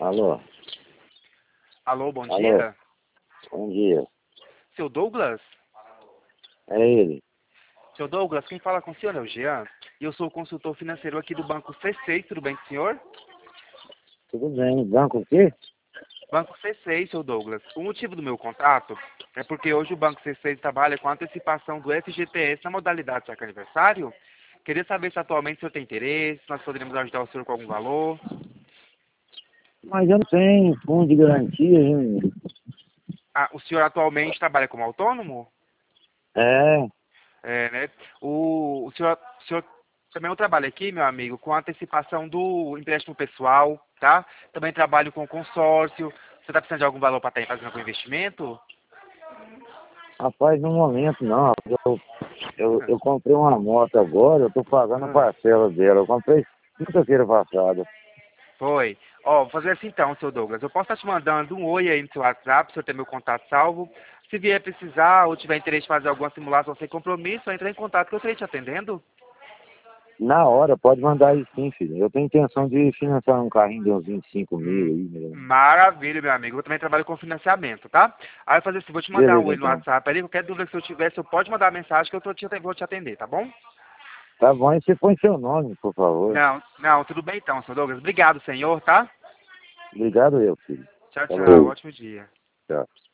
Alô? Alô, bom Alô? dia. Bom dia. Seu Douglas? É ele. Seu Douglas, quem fala com o senhor é o Jean. E eu sou o consultor financeiro aqui do Banco C6, tudo bem com o senhor? Tudo bem. Banco o quê? Banco C6, seu Douglas. O motivo do meu contato é porque hoje o Banco C6 trabalha com antecipação do FGTS na modalidade saque aniversário. Queria saber se atualmente o senhor tem interesse, se nós poderíamos ajudar o senhor com algum valor. Mas eu não tenho fundo de garantia, hein? Ah, o senhor atualmente trabalha como autônomo? É. É, né? O senhor também eu trabalho aqui, meu amigo, com a antecipação do empréstimo pessoal, tá? Também trabalho com consórcio. Você está precisando de algum valor para estar fazendo algum investimento? Rapaz, no momento não. Eu comprei uma moto agora, eu tô pagando a Ah, parcela dela. Eu comprei quinta-feira passada. foi. Ó, vou fazer assim então, seu Douglas. Eu posso estar te mandando um oi aí no seu WhatsApp, se eu ter meu contato salvo. Se vier precisar ou tiver interesse em fazer alguma simulação sem compromisso, entre em contato que eu estarei te atendendo. Na hora, pode mandar aí sim, filho. Eu tenho intenção de financiar um carrinho de uns 25 mil Hum, aí, né? Maravilha, meu amigo. Eu também trabalho com financiamento, tá? Aí eu vou fazer assim, vou te mandar um Beleza, oi no então. WhatsApp ali. Qualquer dúvida que eu tiver, você pode mandar mensagem que vou te atender, tá bom? Tá bom, e você põe seu nome, por favor. Não, não, tudo bem então, seu Douglas. Obrigado, senhor, tá? Obrigado eu, filho. Tchau, tchau. Falou. Ótimo dia. Tchau.